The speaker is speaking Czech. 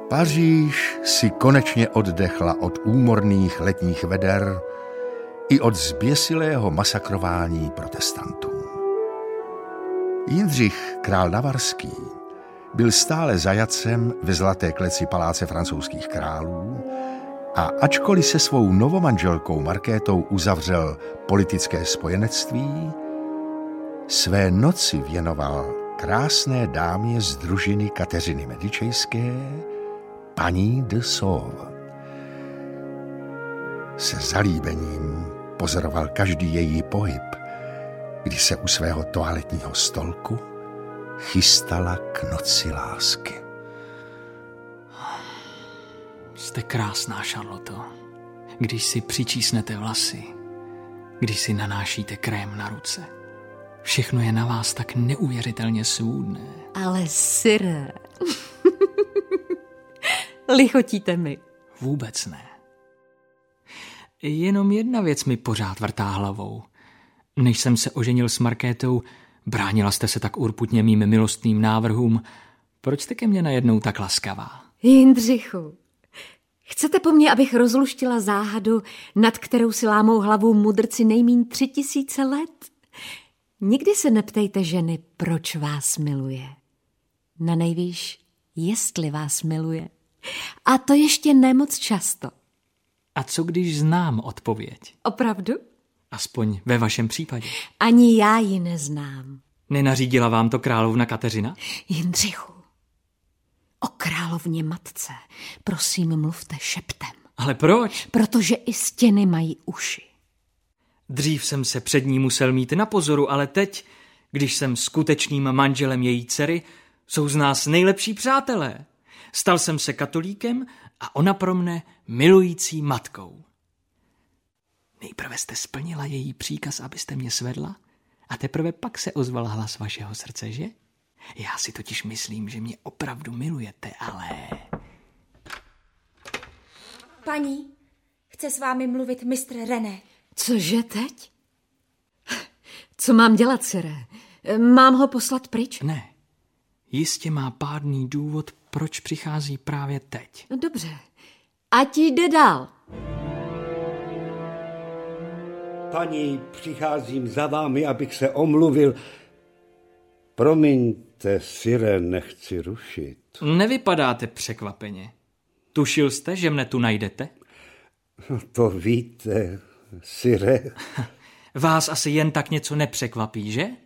Paříž si konečně oddechla od úmorných letních veder i od zběsilého masakrování protestantů. Jindřich, král navarský, byl stále zajatcem ve zlaté kleci paláce francouzských králů a ačkoliv se svou novomanželkou Markétou uzavřel politické spojenectví, své noci věnoval krásné dámě z družiny Kateřiny Medičejské, paní de Sauve. Se zalíbením pozoroval každý její pohyb, když se u svého toaletního stolku chystala k noci lásky. Jste krásná, Charloto. Když si přičísnete vlasy, když si nanášíte krém na ruce. Všechno je na vás tak neuvěřitelně svůdné. Ale Sire, lichotíte mi. Vůbec ne. Jenom jedna věc mi pořád vrtá hlavou. Než jsem se oženil s Markétou, bránila jste se tak urputně mým milostným návrhům. Proč jste ke mně najednou tak laskavá? Jindřichu, chcete po mně, abych rozluštila záhadu, nad kterou si lámou hlavu mudrci nejmíň 3000 let? Nikdy se neptejte ženy, proč vás miluje. Nanejvýš, jestli vás miluje. A to ještě nemoc často. A co když znám odpověď? Opravdu? Aspoň ve vašem případě. Ani já ji neznám. Nenařídila vám to královna Kateřina? Jindřichu, o královně matce prosím mluvte šeptem. Ale proč? Protože i stěny mají uši. Dřív jsem se před ní musel mít na pozoru, ale teď, když jsem skutečným manželem její dcery, jsou z nás nejlepší přátelé. Stal jsem se katolíkem a ona pro mne milující matkou. Nejprve jste splnila její příkaz, abyste mě svedla, a teprve pak se ozval hlas vašeho srdce, že? Já si totiž myslím, že mě opravdu milujete, ale... Paní, chce s vámi mluvit mistr René. Cože teď? Co mám dělat, Sire? Mám ho poslat pryč? Ne. Jistě má pádný důvod, proč přichází právě teď. No dobře. Ať jde dál. Paní, přicházím za vámi, abych se omluvil. Promiňte, Sire, nechci rušit. Nevypadáte překvapeně. Tušil jste, že mne tu najdete? To víte, Sire. Vás asi jen tak něco nepřekvapí, že?